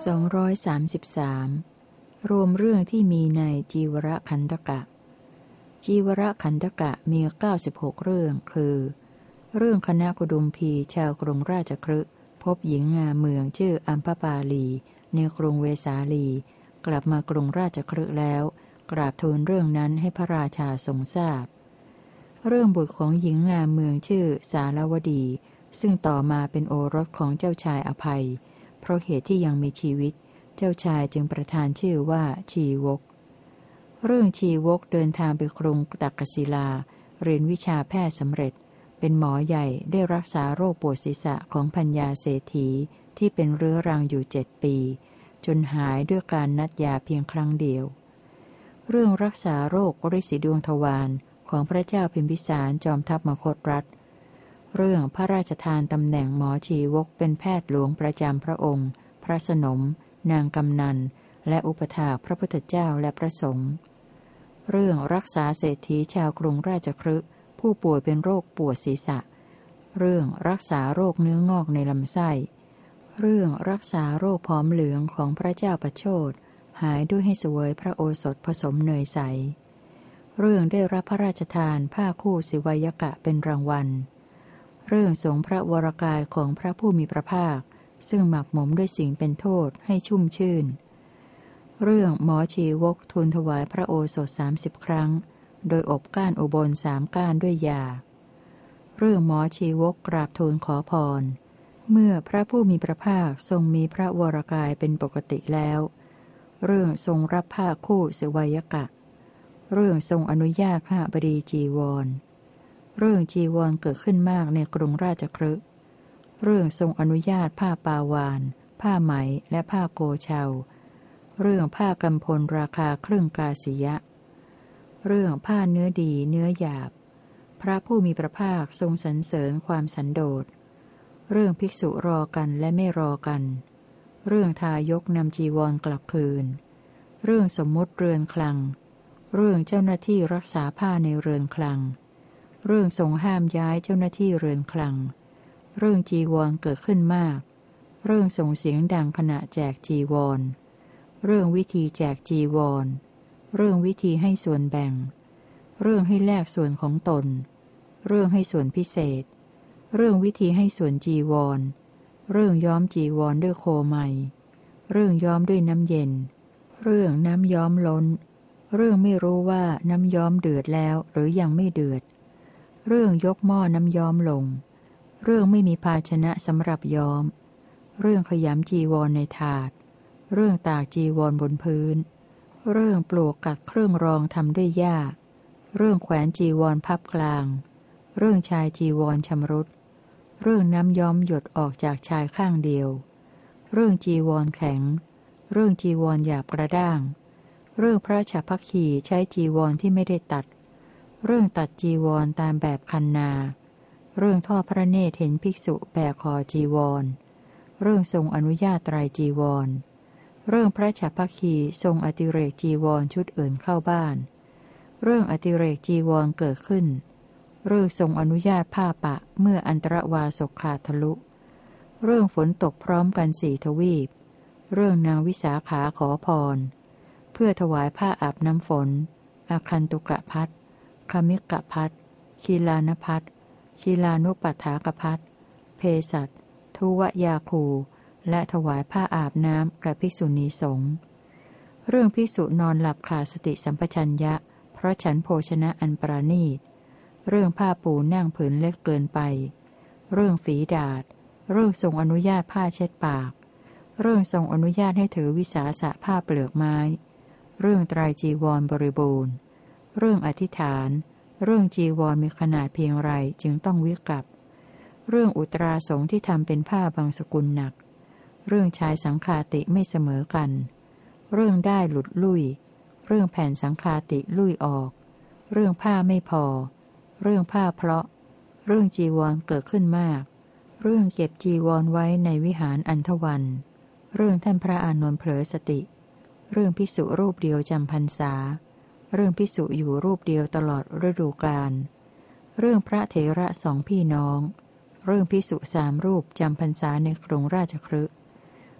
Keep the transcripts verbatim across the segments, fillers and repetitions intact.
องร้อยสามสิบสามรวมเรื่องที่มีในจีวรขันธกะจีวรขันธกะมีเก้าสิบหกเรื่องคือเรื่องคณะกุดุมพีชาวกรุงราชคฤห์พบหญิงงามเมืองชื่ออัมพปาลีในกรุงเวสาลีกลับมากรุงราชคฤห์แล้วกราบทูลเรื่องนั้นให้พระราชาทรงทราบเรื่องบุตรของหญิงงามเมืองชื่อสารวดีซึ่งต่อมาเป็นโอรสของเจ้าชายอภัยเพราะเหตุที่ยังมีชีวิตเจ้าชายจึงประทานชื่อว่าชีวกเรื่องชีวกเดินทางไปกรุงตักกศิลาเรียนวิชาแพทย์สำเร็จเป็นหมอใหญ่ได้รักษาโรคปวดศีรษะของพัญญาเศรษฐีที่เป็นเรื้อรังอยู่เจ็ดปีจนหายด้วยการนัดยาเพียงครั้งเดียวเรื่องรักษาโรคฤทธิ์สีดวงทวารของพระเจ้าพิมพิสารจอมทัพมคธรัฐเรื่องพระราชทานตำแหน่งหมอชีวกเป็นแพทย์หลวงประจำพระองค์พระสนมนางกำนันและอุปถากพระพุทธเจ้าและพระสงฆ์เรื่องรักษาเศรษฐีชาวกรุงราชคฤห์ผู้ป่วยเป็นโรคปวดศีรษะเรื่องรักษาโรคเนื้องอกในลำไส้เรื่องรักษาโรคผอมเหลืองของพระเจ้าประโชตหายด้วยให้เสวยพระโอสถผสมเนยใสเรื่องได้รับพระราชทานผ้าคู่ศิวายกะเป็นรางวัลเรื่องสงพระวรกายของพระผู้มีพระภาคซึ่งหมักหมมด้วยสิ่งเป็นโทษให้ชุ่มชื่นเรื่องหมอชีวกทูลถวายพระโอสถสามสิบครั้งโดยอบก้านอุบลสามก้านด้วยยาเรื่องหมอชีวกกราบทูลขอพรเมื่อพระผู้มีพระภาคทรงมีพระวรกายเป็นปกติแล้วเรื่องทรงรับผ้าคู่ศิวายกะเรื่องทรงอนุญาตข้าบดีจีวรเรื่องจีวรเกิดขึ้นมากในกรุงราชคฤห์เรื่องทรงอนุญาตผ้าปาวานผ้าไหมและผ้าโกเชาเรื่องผ้ากำพลราคาครึ่งกาสิยะเรื่องผ้าเนื้อดีเนื้อหยาบพระผู้มีพระภาคทรงสรรเสริญความสันโดษเรื่องภิกษุรอกันและไม่รอกันเรื่องทายกนำจีวรกลับคืนเรื่องสมมติเรือนคลังเรื่องเจ้าหน้าที่รักษาผ้าในเรือนคลังเรื่องทรงห้ามย้ายเจ้าหน้าที่เรือนคลังเรื่องจีวรเกิดขึ้นมากเรื่องส่งเสียงดังขณะแจกจีวรเรื่องวิธีแจกจีวรเรื่องวิธีให้ส่วนแบ่งเรื่องให้แลกส่วนของตนเรื่องให้ส่วนพิเศษเรื่องวิธีให้ส่วนจีวรเรื่องย้อมจีวรด้วยโคไมเรื่องย้อมด้วยน้ำเย็นเรื่องน้ำย้อมล้นเรื่องไม่รู้ว่าน้ำย้อมเดือดแล้วหรือยังไม่เดือดเรื่องยกหม้อน้ำย้อมลงเรื่องไม่มีภาชนะสำหรับย้อมเรื่องขยำจีวรในถาดเรื่องตากจีวรบนพื้นเรื่องปลวกกัดเครื่องรองทำด้วยหญ้าเรื่องแขวนจีวรพับกลางเรื่องชายจีวรชำรุดเรื่องน้ำย้อมหยดออกจากชายข้างเดียวเรื่องจีวรแข็งเรื่องจีวรหยาบกระด้างเรื่องพระฉัพพคีใช้จีวรที่ไม่ได้ตัดเรื่องตัดจีวรตามแบบคันนาเรื่องทอดพระเนตรเห็นภิกษุแบกคอจีวรเรื่องทรงอนุญาตไตรจีวรเรื่องพระฉัพพคีทรงอติเรกจีวรชุดอื่นเข้าบ้านเรื่องอติเรกจีวรเกิดขึ้นเรื่องทรงอนุญาตผ้าปะเมื่ออันตรวาสกขาดทะลุเรื่องฝนตกพร้อมกันสี่ทวีปเรื่องนางวิสาขาขอพรเพื่อถวายผ้าอาบน้ำฝนอาคันตุกะพัดคมิกะพัดคีลานพัดคีลานุปัฏฐากพัดเพสัตทุวยาคูและถวายผ้าอาบน้ำแก่ภิกษุณีสงฆ์เรื่องภิกษุนอนหลับขาดสติสัมปชัญญะเพราะฉันโภชนะอันปราณีตเรื่องผ้าปูนั่งผืนเล็กเกินไปเรื่องฝีดาษเรื่องทรงอนุญาตผ้าเช็ดปากเรื่องทรงอนุญาตให้ถือวิสาสะผ้าเปลือกไม้เรื่องไตรจีวรบริบูรณ์เรื่องอธิษฐานเรื่องจีวรมีขนาดเพียงไรจึงต้องวิกัปเรื่องอุตราสงฆ์ที่ทำเป็นผ้าบางสกุลหนักเรื่องชายสังฆาติไม่เสมอกันเรื่องได้หลุดลุ่ยเรื่องแผ่นสังฆาติลุ่ยออกเรื่องผ้าไม่พอเรื่องผ้าเพลาะเรื่องจีวรเกิดขึ้นมากเรื่องเก็บจีวรไว้ในวิหารอันธวันเรื่องท่านพระอานนท์เผลอสติเรื่องภิกษุรูปเดียวจำพรรษาเรื่องภิกษุอยู่รูปเดียวตลอดฤดูกาลเรื่องพระเถระสองพี่น้องเรื่องภิกษุสามรูปจำพรรษาในกรุงราชคฤห์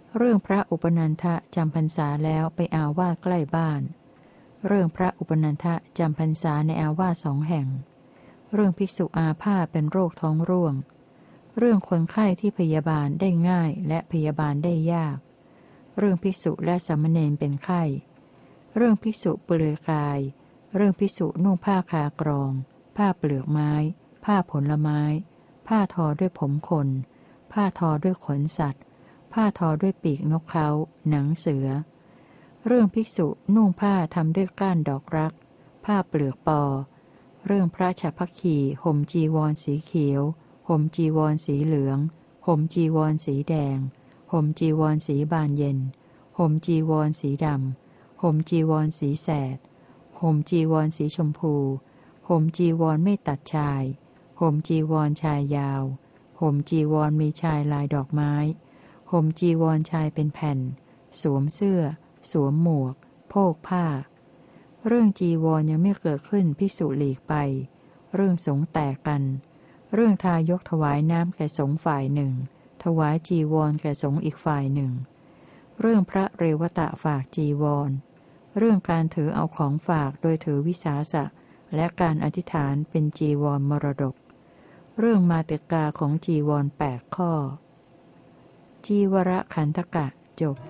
เรื่องพระอุปนันทะจำพรรษาแล้วไปอาวาสใกล้บ้านเรื่องพระอุปนันทะจำพรรษาในอาวาสสองแห่งเรื่องภิกษุอาพาธเป็นโรคท้องร่วงเรื่องคนไข้ที่พยาบาลได้ง่ายและพยาบาลได้ยากเรื่องภิกษุและสามเณรเป็นไข้เรื่องภิกษุเปลือยกายเรื่องภิกษุนุ่งผ้าคากรองผ้าเปลือกไม้ผ้าผลไม้ผ้าทอด้วยผมคน ผ้าทอด้วยขนสัตว์ผ้าทอด้วยปีกนกเขาหนังเสือเรื่องภิกษุนุ่งผ้าทำด้วยก้านดอกรักผ้าเปลือกปอเรื่องพระฉัพพคีห่มจีวรสีเขียวห่มจีวรสีเหลืองห่มจีวรสีแดงห่มจีวรสีบานเย็นห่มจีวรสีดำห่มจีวรสีแสดห่มจีวรสีชมพูห่มจีวรไม่ตัดชายห่มจีวรชายยาวห่มจีวรมีชายลายดอกไม้ห่มจีวรชายเป็นแผ่นสวมเสื้อสวมหมวกโพกผ้าเรื่องจีวรยังไม่เกิดขึ้นภิกษุหลีกไปเรื่องสงฆ์แตกกันเรื่องทายกถวายน้ำแก่สงฆ์ฝ่ายหนึ่งถวายจีวรแก่สงฆ์อีกฝ่ายหนึ่งเรื่องพระเรวตะฝากจีวรเรื่องการถือเอาของฝากโดยถือวิสาสะและการอธิษฐานเป็นจีวรมรดกเรื่องมาติกาของจีวรแปดข้อจีวรขันธกะจบ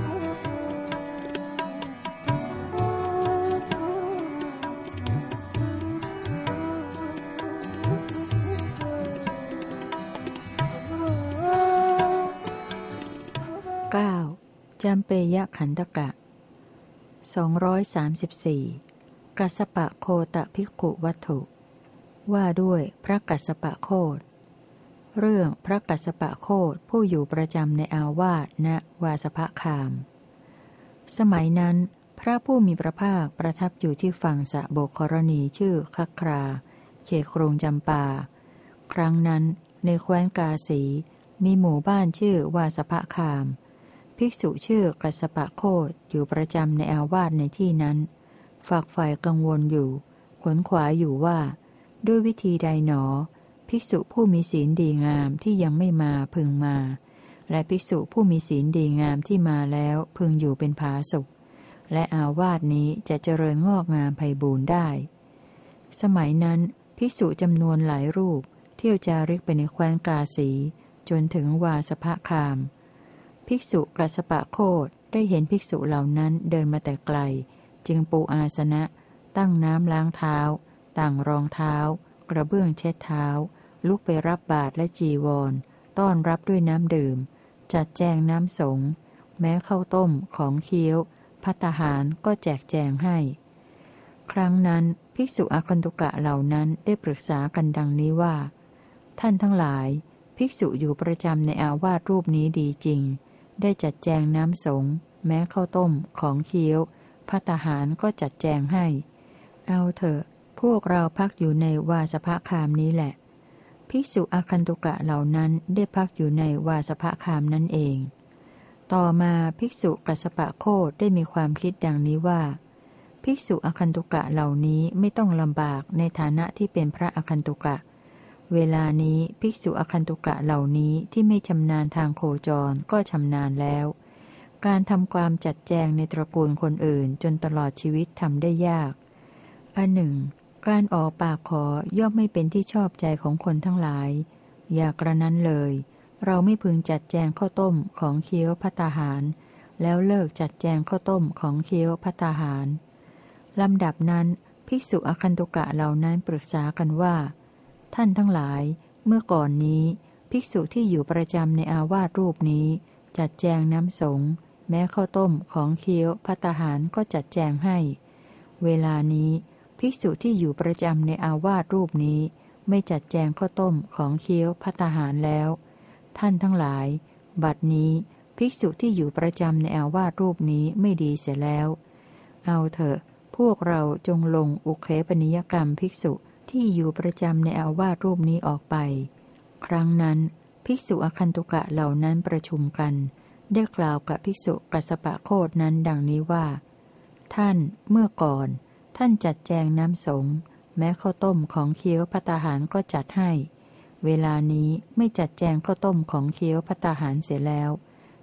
เก้าจำเปยขันธกะสองร้อยสามสิบสี่กัสสปะโคตภิกขุวัตถุว่าด้วยพระกัสสปะโคตเรื่องพระกัสสปะโคตผู้อยู่ประจำในอาวาสณวาสภคามสมัยนั้นพระผู้มีพระภาคประทับอยู่ที่ฝั่งสะโบกครณีชื่อคัคราเขตกรุงจำปาครั้งนั้นในแคว้นกาสีมีหมู่บ้านชื่อวาสภคามภิกษุชื่อกัสสปะโคตอยู่ประจำในอาวาสในที่นั้นฝักใฝ่กังวลอยู่ขวนขวายอยู่ว่าด้วยวิธีใดหนอภิกษุผู้มีศีลดีงามที่ยังไม่มาพึงมาและภิกษุผู้มีศีลดีงามที่มาแล้วพึงอยู่เป็นผาสุกและอาวาสนี้จะเจริญงอกงามไพบูรณ์ได้สมัยนั้นภิกษุจำนวนหลายรูปเที่ยวจาริกไปในแคว้นกาสีจนถึงวาสภคามภิกษุกัสสปะโคตได้เห็นภิกษุเหล่านั้นเดินมาแต่ไกลจึงปูอาสนะตั้งน้ำล้างเท้าตั้งรองเท้ากระเบื้องเช็ดเท้าลุกไปรับบาตรและจีวรต้อนรับด้วยน้ำดื่มจัดแจงน้ำสงฆ์แม้ข้าวต้มของเคี้ยวภัตตาหารก็แจกแจงให้ครั้งนั้นภิกษุอาคันตุกะเหล่านั้นได้ปรึกษากันดังนี้ว่าท่านทั้งหลายภิกษุอยู่ประจำในอาวาสรูปนี้ดีจริงได้จัดแจงน้ำสงฆ์แม้ข้าวต้มของเคี้ยวภัตตาหารก็จัดแจงให้เอาเถอะพวกเราพักอยู่ในวาสภคามนี้แหละภิกษุอาคันตุกะเหล่านั้นได้พักอยู่ในวาสภคามนั่นเองต่อมาภิกษุกัสสปะโคตได้มีความคิดดังนี้ว่าภิกษุอาคันตุกะเหล่านี้ไม่ต้องลำบากในฐานะที่เป็นพระอาคันตุกะเวลานี้ภิกษุอาคันตุกะเหล่านี้ที่ไม่ชำนาญทางโคจรก็ชำนาญแล้วการทำความจัดแจงในตระกูลคนอื่นจนตลอดชีวิตทำได้ยากอันหนึ่งการออกปากขอย่อมไม่เป็นที่ชอบใจของคนทั้งหลายอย่ากระนั้นเลยเราไม่พึงจัดแจงข้าวต้มของเคี้ยวภัตตาหารแล้วเลิกจัดแจงข้าวต้มของเคี้ยวภัตตาหารลำดับนั้นภิกษุอาคันตุกะเหล่านั้นปรึกษากันว่าท่านทั้งหลายเมื่อก่อนนี้ภิกษุที่อยู่ประจำในอาวาสรูปนี้จัดแจงน้ำสงฆ์แม้ข้าวต้มของเคี้ยวภัตตาหารก็จัดแจงให้เวลานี้ภิกษุที่อยู่ประจำในอาวาสรูปนี้ไม่จัดแจงข้าวต้มของเคี้ยวภัตตาหารแล้วท่านทั้งหลายบัดนี้ภิกษุที่อยู่ประจำในอาวาสรูปนี้ไม่ดีเสียแล้วเอาเถอะพวกเราจงลงอุเคปนิยกรรมภิกษุที่อยู่ประจำในอาวาสรูปนี้ออกไปครั้งนั้นภิกษุอาคันตุกะเหล่านั้นประชุมกันได้กล่าวกับภิกษุกัสสปะโคตนั้นดังนี้ว่าท่านเมื่อก่อนท่านจัดแจงน้ำสงฆ์แม้ข้าวต้มของเคี้ยวภัตตาหารก็จัดให้เวลานี้ไม่จัดแจงข้าวต้มของเคี้ยวภัตตาหารเสียแล้ว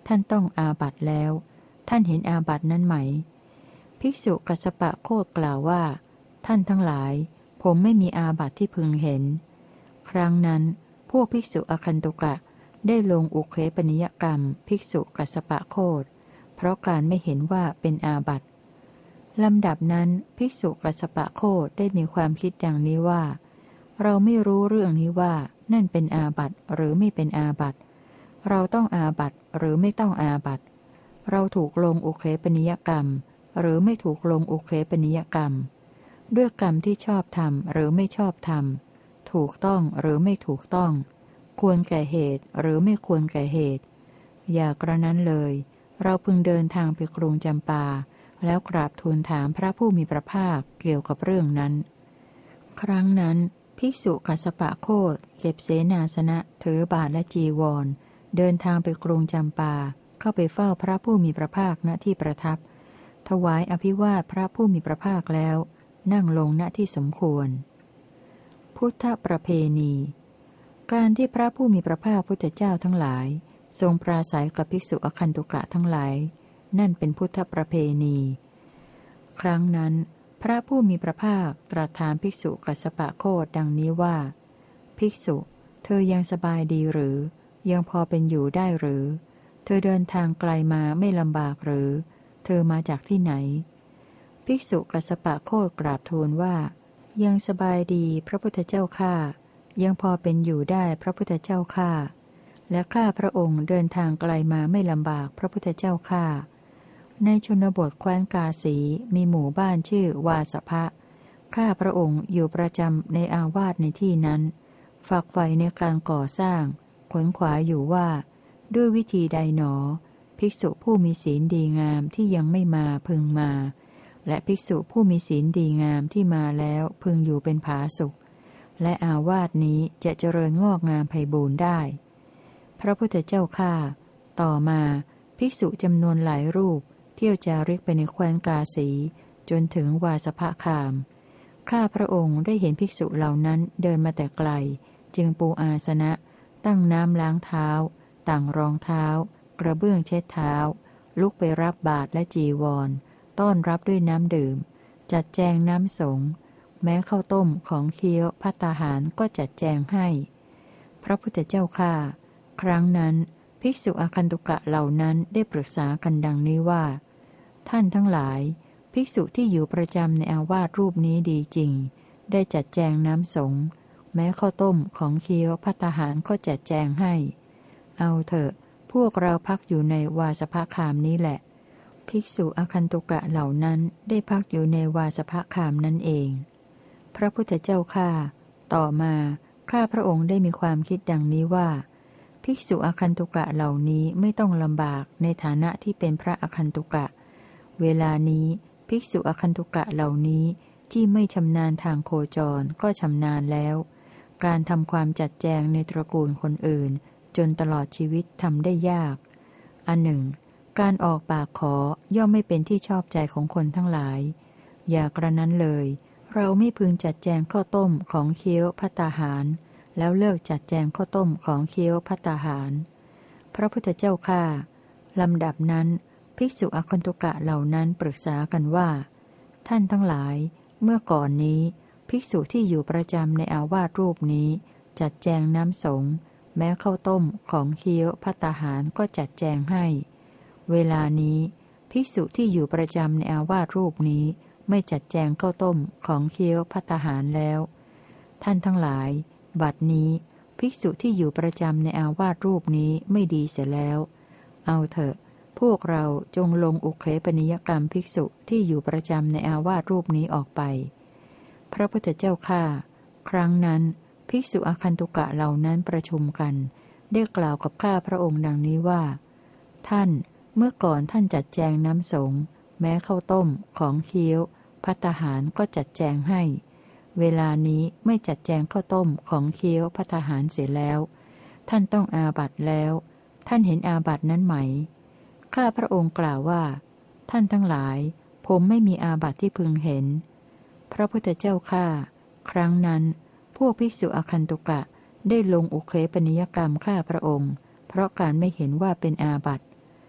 ท่านต้องอาบัติแล้วท่านเห็นอาบัตินั้นไหมภิกษุกัสสปะโคตกล่าวว่าท่านทั้งหลายผมไม่มีอาบัติที่พึงเห็นครั้งนั้นพวกภิกษุอคันตุกะได้ลงอุเคปนิยกรรมภิกษุกัสสปะโคตเพราะการไม่เห็นว่าเป็นอาบัติลำดับนั้นภิกษุกัสสปะโคตได้มีความคิดดังนี้ว่าเราไม่รู้เรื่องนี้ว่านั่นเป็นอาบัติหรือไม่เป็นอาบัติเราต้องอาบัติหรือไม่ต้องอาบัติเราถูกลงอุเคปนิยกรรมหรือไม่ถูกลงอุเคปนิยกรรมด้วยกรรมที่ชอบทำหรือไม่ชอบทำถูกต้องหรือไม่ถูกต้องควรแก่เหตุหรือไม่ควรแก่เหตุอย่ากระนั้นเลยเราพึงเดินทางไปกรุงจำปาแล้วกราบทูลถามพระผู้มีพระภาคเกี่ยวกับเรื่องนั้นครั้งนั้นภิกษุกัสสปะโคตเก็บเสนาสนะถือบาทและจีวรเดินทางไปกรุงจำปาเข้าไปเฝ้าพระผู้มีพระภาคณที่ประทับถวายอภิวาทพระผู้มีพระภาคแล้วนั่งลงณที่สมควรพุทธประเพณีการที่พระผู้มีพระภาคพุทธเจ้าทั้งหลายทรงปราศัยกับภิกษุอคันตุกะทั้งหลายนั่นเป็นพุทธประเพณีครั้งนั้นพระผู้มีพระภาคตรัสถามภิกษุกัสสปะโคตดังนี้ว่าภิกษุเธอยังสบายดีหรือยังพอเป็นอยู่ได้หรือเธอเดินทางไกลมาไม่ลำบากหรือเธอมาจากที่ไหนภิกษุกัสสปะโคตกราบทูลว่ายังสบายดีพระพุทธเจ้าข้ายังพอเป็นอยู่ได้พระพุทธเจ้าข้าและข้าพระองค์เดินทางไกลมาไม่ลำบากพระพุทธเจ้าข้าในชนบทแคว้นกาสีมีหมู่บ้านชื่อวาสภะข้าพระองค์อยู่ประจำในอาวาสในที่นั้นฝักใฝ่ในการก่อสร้างขวนขวายอยู่ว่าด้วยวิธีใดหนอภิกษุผู้มีศีลดีงามที่ยังไม่มาพึงมาและภิกษุผู้มีศีลดีงามที่มาแล้วพึงอยู่เป็นผาสุขและอาวาสนี้จะเจริญงอกงามไพบูรณ์ได้พระพุทธเจ้าข้าต่อมาภิกษุจำนวนหลายรูปเที่ยวจาริกไปในแคว้นกาสีจนถึงวาสภคามข้าพระองค์ได้เห็นภิกษุเหล่านั้นเดินมาแต่ไกลจึงปูอาสนะตั้งน้ำล้างเท้าต่างรองเท้ากระเบื้องเช็ดเท้าลุกไปรับบาตรและจีวรต้อนรับด้วยน้ำดื่มจัดแจงน้ำสงฆ์แม้ข้าวต้มของเคี้ยวภัตตาหารก็จัดแจงให้พระพุทธเจ้าข้าครั้งนั้นภิกษุอคันตุกะเหล่านั้นได้ปรึกษากันดังนี้ว่าท่านทั้งหลายภิกษุที่อยู่ประจำในอาวาสรูปนี้ดีจริงได้จัดแจงน้ำสงฆ์แม้ข้าวต้มของเคี้ยวภัตตาหารก็จัดแจงให้เอาเถอะพวกเราพักอยู่ในวาสภคามนี้แหละภิกษุอคันตุกะเหล่านั้นได้พักอยู่ในวาสภคามนั่นเองพระพุทธเจ้าข้าต่อมาข้าพระองค์ได้มีความคิดดังนี้ว่าภิกษุอคันตุกะเหล่านี้ไม่ต้องลำบากในฐานะที่เป็นพระอคันตุกะเวลานี้ภิกษุอคันตุกะเหล่านี้ที่ไม่ชำนาญทางโคจรก็ชำนาญแล้วการทำความจัดแจงในตระกูลคนอื่นจนตลอดชีวิตทำได้ยากอันหนึ่งการออกปากขอย่อมไม่เป็นที่ชอบใจของคนทั้งหลายอย่ากระนั้นเลยเราไม่พึงจัดแจงข้าวต้มของเคี้ยวภัตตาหารแล้วเลิกจัดแจงข้าวต้มของเคี้ยวภัตตาหารพระพุทธเจ้าข้าลำดับนั้นภิกษุอคันตุกะเหล่านั้นปรึกษากันว่าท่านทั้งหลายเมื่อก่อนนี้ภิกษุที่อยู่ประจำในอาวาสรูปนี้จัดแจงน้ำสงฆ์แม้ข้าวต้มของเคี้ยวภัตตาหารก็จัดแจงให้เวลานี้ภิกษุที่อยู่ประจำในอาวาสรูปนี้ไม่จัดแจงข้าวต้มของเคี้ยวภัตตาหารแล้วท่านทั้งหลายบัดนี้ภิกษุที่อยู่ประจำในอาวาสรูปนี้ไม่ดีเสียแล้วเอาเถอะพวกเราจงลงอุเคปนิยกรรมภิกษุที่อยู่ประจำในอาวาสรูปนี้ออกไปพระพุทธเจ้าข้าครั้งนั้นภิกษุอคันตุกะเหล่านั้นประชุมกันได้กล่าวกับข้าพระองค์ดังนี้ว่าท่านเมื่อก่อนท่านจัดแจงน้ำสงฆ์แม้ข้าวต้มของเคี้ยวภัตตาหารก็จัดแจงให้เวลานี้ไม่จัดแจงข้าวต้มของเคี้ยวภัตตาหารเสร็จแล้วท่านต้องอาบัติแล้วท่านเห็นอาบัตินั้นไหมข้าพระองค์กล่าวว่าท่านทั้งหลายผมไม่มีอาบัติที่พึงเห็นพระพุทธเจ้าข้าครั้งนั้นพวกภิกษุอคันตุกะได้ลงอุเคปนิยกรรมข้าพระองค์เพราะการไม่เห็นว่าเป็นอาบัติ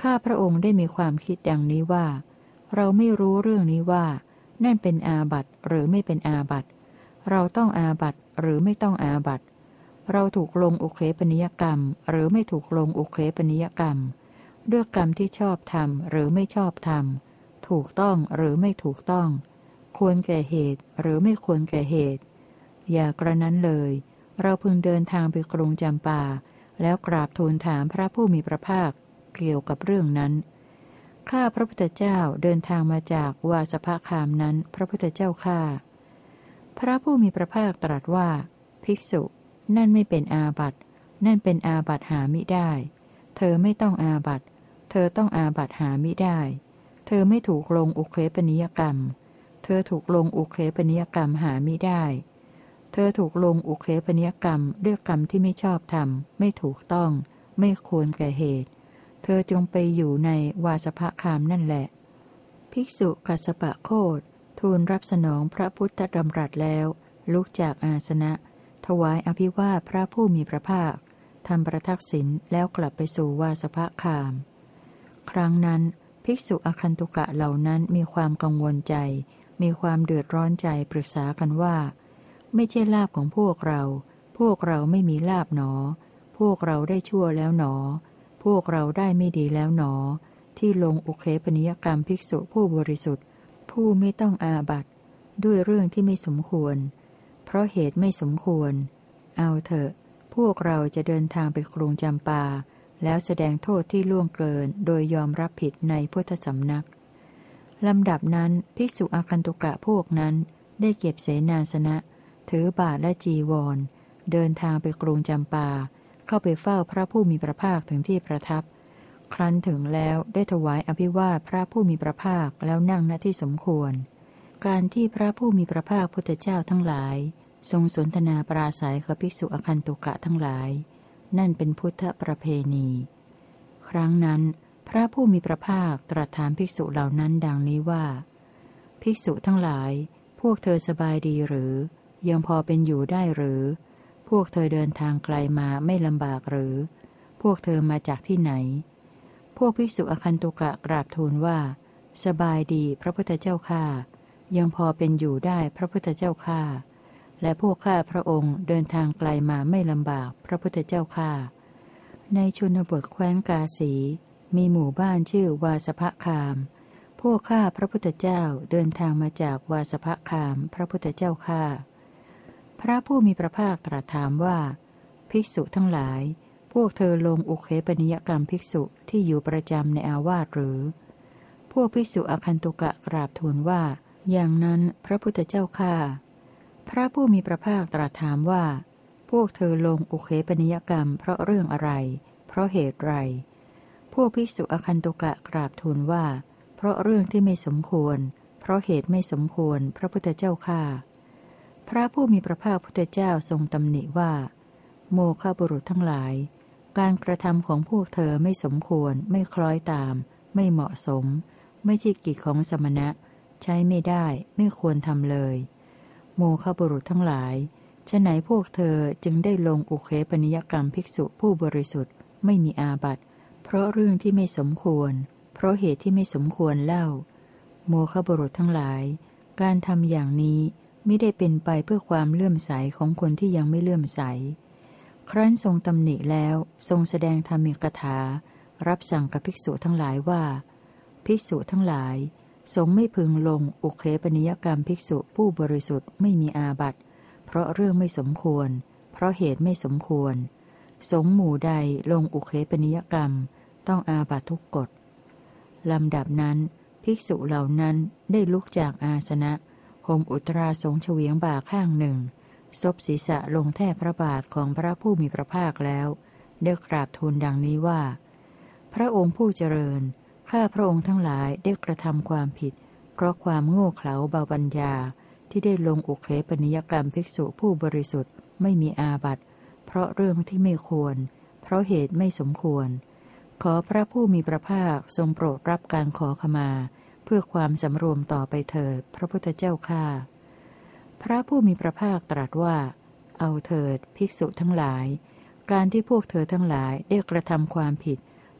ข้าพระองค์ได้มีความคิดดังนี้ว่าเราไม่รู้เรื่องนี้ว่านั่นเป็นอาบัติหรือไม่เป็นอาบัติเราต้องอาบัติหรือไม่ต้องอาบัติเราถูกลงอุเคปนิยกรรมหรือไม่ถูกลงอุเคปนิยกรรมด้วยกรรมที่ชอบทำหรือไม่ชอบทำถูกต้องหรือไม่ถูกต้องควรแก่เหตุหรือไม่ควรแก่เหตุอย่ากระนั้นเลยเราพึงเดินทางไปกรุงจำปาแล้วกราบทูลถามพระผู้มีพระภาคเกี่ยวกับเรื่องนั้นข้าพระพุทธเจ้าเดินทางมาจากวาสภคามนั้นพระพุทธเจ้าข้าพระผู้มีพระภาคตรัสว่าภิกษุนั่นไม่เป็นอาบัตินั่นเป็นอาบัติหามิได้เธอไม่ต้องอาบัติเธอต้องอาบัติหามิได้เธอไม่ถูกลงอุเคปนิยกรรมเธอถูกลงอุเคปนิยกรรมหามิได้เธอถูกลงอุเคปนิยกรรมด้วยกรรมที่ไม่ชอบธรรมไม่ถูกต้องไม่ควรแก่เหตุเธอจงไปอยู่ในวาสภคามนั่นแหละภิกษุกัสสปะโคตทูลรับสนองพระพุทธดำรัสแล้วลุกจากอาสนะถวายอภิวาทพระผู้มีพระภาคทำประทักษิณแล้วกลับไปสู่วาสภคาม ครั้งนั้นภิกษุอคันตุกะเหล่านั้นมีความกังวลใจมีความเดือดร้อนใจปรึกษากันว่าไม่ใช่ลาภของพวกเราพวกเราไม่มีลาภหนอพวกเราได้ชั่วแล้วหนอพวกเราได้ไม่ดีแล้วหนอที่ลงอุเคปนิยกรรมภิกษุผู้บริสุทธิ์ผู้ไม่ต้องอาบัติด้วยเรื่องที่ไม่สมควรเพราะเหตุไม่สมควรเอาเถอะพวกเราจะเดินทางไปกรุงจำปาแล้วแสดงโทษที่ล่วงเกินโดยยอมรับผิดในพุทธสำนักลำดับนั้นภิกษุอาคันตุกะพวกนั้นได้เก็บเสนาสนะถือบาทและจีวรเดินทางไปกรุงจำปาเข้าไปเฝ้าพระผู้มีพระภาคถึงที่ประทับครั้นถึงแล้วได้ถวายอภิวาทพระผู้มีพระภาคแล้วนั่งณที่สมควรการที่พระผู้มีพระภาคพุทธเจ้าทั้งหลายทรงสนทนาปราศัยกับภิกษุอคันตุกะทั้งหลายนั่นเป็นพุทธประเพณีครั้งนั้นพระผู้มีพระภาคตรัสถามภิกษุเหล่านั้นดังนี้ว่าภิกษุทั้งหลายพวกเธอสบายดีหรือยังพอเป็นอยู่ได้หรือพวกเธอเดินทางไกลมาไม่ลำบากหรือพวกเธอมาจากที่ไหนพวกภิกษุอคันตุกะกราบทูลว่าสบายดีพระพุทธเจ้าข้ายังพอเป็นอยู่ได้พระพุทธเจ้าข้าและพวกข้าพระองค์เดินทางไกลมาไม่ลำบากพระพุทธเจ้าข้าในชนบทแคว้นกาสีมีหมู่บ้านชื่อวาสภคามพวกข้าพระพุทธเจ้าเดินทางมาจากวาสภคามพระพุทธเจ้าข้าพระผู้มีพระภาคตรัสถามว่าภิกษุทั้งหลายพวกเธอลงอุเคปนิยกรรมภิกษุที่อยู่ประจำในอาวาสหรือพวกภิกษุอคันตุกะกราบทูลว่าอย่างนั้นพระพุทธเจ้าข้าพระผู้มีพระภาคตรัสถามว่าพวกเธอลงอุเคปนิยกรรมเพราะเรื่องอะไรเพราะเหตุไรพวกภิกษุอคันตุกะกราบทูลว่าเพราะเรื่องที่ไม่สมควรเพราะเหตุไม่สมควรพระพุทธเจ้าข้าพระผู้มีพระภาคพุทธเจ้าทรงตำหนิว่าโมฆะบุรุษทั้งหลายการกระทำของพวกเธอไม่สมควรไม่คล้อยตามไม่เหมาะสมไม่ใช่กิจของสมณะใช้ไม่ได้ไม่ควรทำเลยโมฆะบุรุษทั้งหลายฉะไหนพวกเธอจึงได้ลงอุเคปนิยกรรมภิกษุผู้บริสุทธิ์ไม่มีอาบัติเพราะเรื่องที่ไม่สมควรเพราะเหตุที่ไม่สมควรเล่าโมฆะบุรุษทั้งหลายการทำอย่างนี้ไม่ได้เป็นไปเพื่อความเลื่อมใสของคนที่ยังไม่เลื่อมใสครั้นทรงตำหนิแล้วทรงแสดงธรรมิกถารับสั่งกับภิกษุทั้งหลายว่าภิกษุทั้งหลายสงฆ์ไม่พึงลงอุเคปนิยกรรมภิกษุผู้บริสุทธิ์ไม่มีอาบัติเพราะเรื่องไม่สมควรเพราะเหตุไม่สมควรสงฆ์หมู่ใดลงอุเคปนิยกรรมต้องอาบัติทุกกฎลำดับนั้นภิกษุเหล่านั้นได้ลุกจากอาสนะห่มอุตราสงเฉวียงบ่าข้างหนึ่งซบศีรษะลงแทบพระบาทของพระผู้มีพระภาคแล้วได้กราบทูลดังนี้ว่าพระองค์ผู้เจริญข้าพระองค์ทั้งหลายได้กระทำความผิดเพราะความโง่เขลาเบาปัญญาที่ได้ลงอุเคปนิยกรรมภิกษุผู้บริสุทธิ์ไม่มีอาบัติเพราะเรื่องที่ไม่ควรเพราะเหตุไม่สมควรขอพระผู้มีพระภาคทรงโปรดรับการขอขมาเพื่อความสำรวมต่อไปเถิดพระพุทธเจ้าข้าพระผู้มีพระภาคตรัสว่าเอาเถิดภิกษุทั้งหลายการที่พวกเธอทั้งหลายได้กระทำความผิด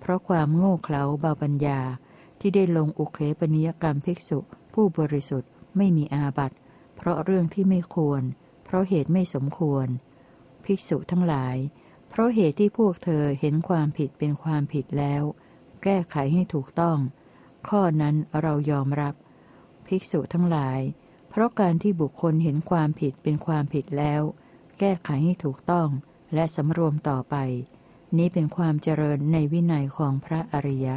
เพราะความโง่เขลาเบาปัญญาที่ได้ลงอุเคปนิยกรรมภิกษุผู้บริสุทธิ์ไม่มีอาบัติเพราะเรื่องที่ไม่ควรเพราะเหตุไม่สมควรภิกษุทั้งหลายเพราะเหตุที่พวกเธอเห็นความผิดเป็นความผิดแล้วแก้ไขให้ถูกต้องข้อนั้นเรายอมรับภิกษุทั้งหลายเพราะการที่บุคคลเห็นความผิดเป็นความผิดแล้วแก้ไขให้ถูกต้องและสำรวมต่อไปนี้เป็นความเจริญในวินัยของพระอริยะ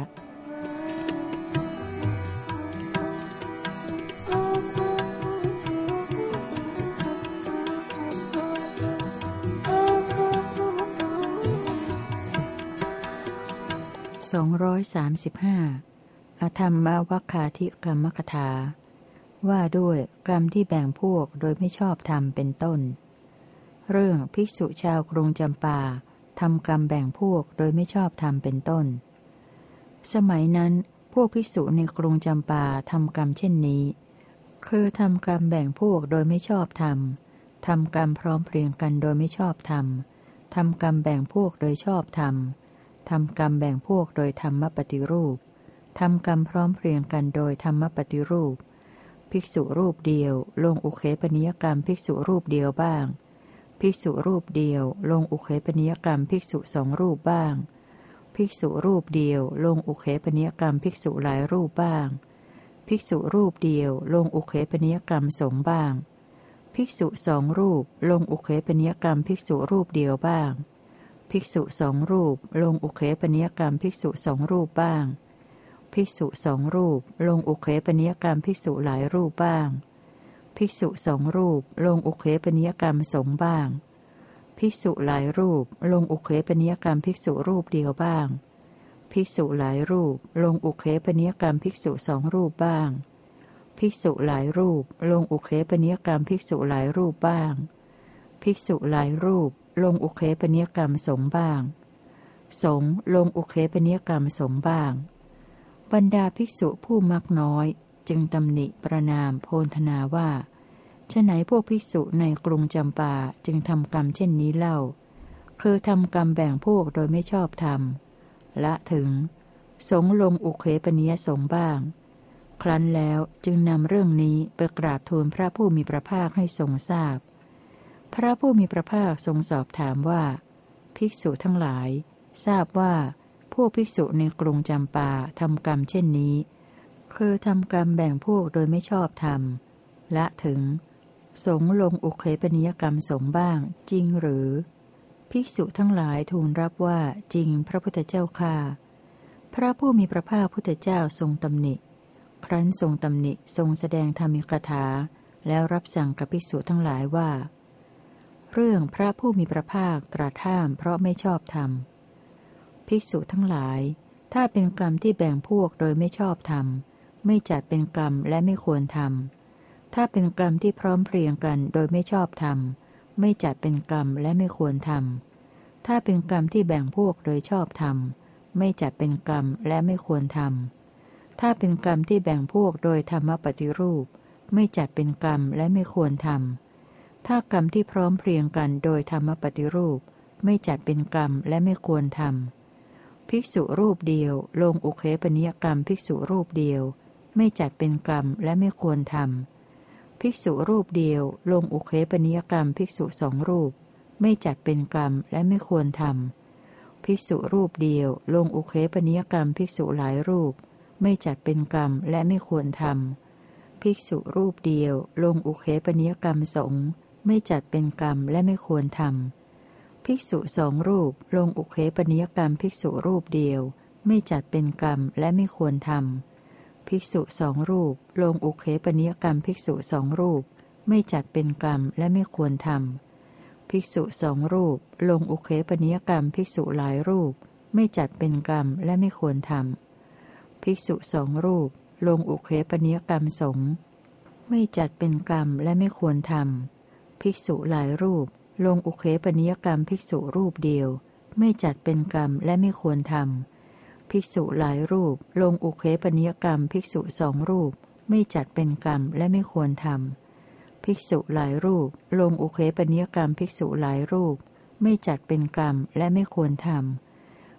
สองร้อยสามสิบห้าอธรรมวัคคาธิกรรมกถาว่าด้วยกรรมที่แบ่งพวกโดยไม่ชอบธรรมเป็นต้นเรื่องภิกษุชาวกรุงจำปาทำกรรมแบ่งพวกโดยไม่ชอบธรรมเป็นต้นสมัยนั้นพวกภิกษุในกรุงจำปาทำกรรมเช่นนี้คือทำกรรมแบ่งพวกโดยไม่ชอบธรรมทำกรรมพร้อมเพรียงกันโดยไม่ชอบธรรมทำกรรมแบ่งพวกโดยชอบธรรมทำกรรมแบ่งพวกโดยธรรมปฏิรูปทำกรรมพร้อมเพรียงกันโดยธรรมปฏิรูปภิกษุรูปเดียวลงอุเคปนิยกรรมภิกษุรูปเดียวบ้างภิกษุรูปเดียวลงอุเคปนิยกรรมภิกษุสองรูปบ้างภิกษุรูปเดียวลงอุเคปนิยกรรมภิกษุหลายรูปบ้างภิกษุรูปเดียวลงอุเคปนิยกรรมสงฆ์บ้างภิกษุสองรูปลงอุเคปนิยกรรมภิกษุรูปเดียวบ้างภิกษุสองรูปลงอุเคปนิยกรรมภิกษุสองรูปบ้างภิกษุสองรูปลงอุเคปนิยกรรมภิกษุหลายรูปบ้างภิกษุสองรูปลงอุเคปนิยกรรมสงฆ์บ้างภิกษุหลายรูปลงอุเคปนิยกรรมภิกษุรูปเดียวบ้างภิกษุหลายรูปลงอุเคปนิยกรรมภิกษุสองรูปบ้างภิกษุหลายรูปลงอุเคปนิยกรรมภิกษุหลายรูปบ้างภิกษุหลายรูปลงอุเคปนิยกรรมสงฆ์บ้างสงฆ์ลงอุเคปนิยกรรมสงฆ์บ้างบรรดาภิกษุผู้มักน้อยจึงตำหนิประณามโพลธนาว่าฉะไหนพวกภิกษุในกรุงจำปาจึงทำกรรมเช่นนี้เล่าคือทำกรรมแบ่งพวกโดยไม่ชอบธรรมละถึงสงฆ์ลงอุเคปนิยสงฆ์บ้างครั้นแล้วจึงนำเรื่องนี้ไปกราบทูลพระผู้มีพระภาคให้ทรงทราบพระผู้มีพระภาคทรงสอบถามว่าภิกษุทั้งหลายทราบว่าพวกภิกษุในกรุงจำปาทำกรรมเช่นนี้คือทำกรรมแบ่งพวกโดยไม่ชอบธรรมละถึงสงฆ์ลงอุเคปนิยกรรมสงฆ์บ้างจริงหรือภิกษุทั้งหลายทูลรับว่าจริงพระพุทธเจ้าข้าพระผู้มีพระภาคพุทธเจ้าทรงตำหนิครั้นทรงตำหนิทรงแสดงธรรมิกถาแล้วรับสั่งกับภิกษุทั้งหลายว่าเรื่องพระผู้มีพระภาคตรัสห้ามเพราะไม่ชอบธรรมภิกษุทั้งหลายถ้าเป็นกรรมที่แบ่งพวกโดยไม่ชอบธรรมไม่จัดเป็นกรรมและไม่ควรทำถ้าเป็นกรรมที่พร้อมเพรียงกันโดยไม่ชอบธรรมไม่จัดเป็นกรรมและไม่ควรทำถ้าเป็นกรรมที่แบ่งพวกโดยชอบธรรมไม่จัดเป็นกรรมและไม่ควรทำถ้าเป็นกรรมที่แบ่งพวกโดยธรรมปฏิรูปไม่จัดเป็นกรรมและไม่ควรทำถ้ากรรมที่พร้อมเพรียงกันโดยธรรมปฏิรูปไม่จัดเป็นกรรมและไม่ควรทำภิกษุรูปเดียวลงอุเคปนิยกรรมภิกษุรูปเดียวไม่จัดเป็นกรรมและไม่ควรทำภิกษุรูปเดียวลงอุเคปนิยกรรมภิกษุสองรูปไม่จัดเป็นกรรมและไม่ควรทำภิกษุรูปเดียวลงอุเคปนิยกรรมภิกษุหลายรูปไม่จัดเป็นกรรมและไม่ควรทำภิกษุรูปเดียวลงอุเคปนิยกรรมสงฆ์ไม่จัดเป็นกรรมและไม่ควรทำภิกษุสองรูปลงอุเคปนิยกรรมภิกษุรูปเดียวไม่จัดเป็นกรรมและไม่ควรทำภิกษุสองรูปลงอุเคปนิยกรรมภิกษุสองรูปไม่จัดเป็นกรรมและไม่ควรทำภิกษุสองรูปลงอุเคปนิยกรรมภิกษุหลายรูปไม่จัดเป็นกรรมและไม่ควรทำภิกษุสองรูปลงอุเคปนิยกรรมสงฆ์ไม่จัดเป็นกรรมและไม่ควรทำภิกษุหลายรูปลงอุเคปนิยกรรมภิกษุรูปเดียวไม่จัดเป็นกรรมและไม่ควรทำภิกษุหลายรูปลงอุเคปนิยกรรมภิกษุสองรูปไม่จัดเป็นกรรมและไม่ควรทำภิกษุหลายรูปลงอุเคปนิยกรรมภิกษุหลายรูปไม่จัดเป็นกรรมและไม่ควรทำ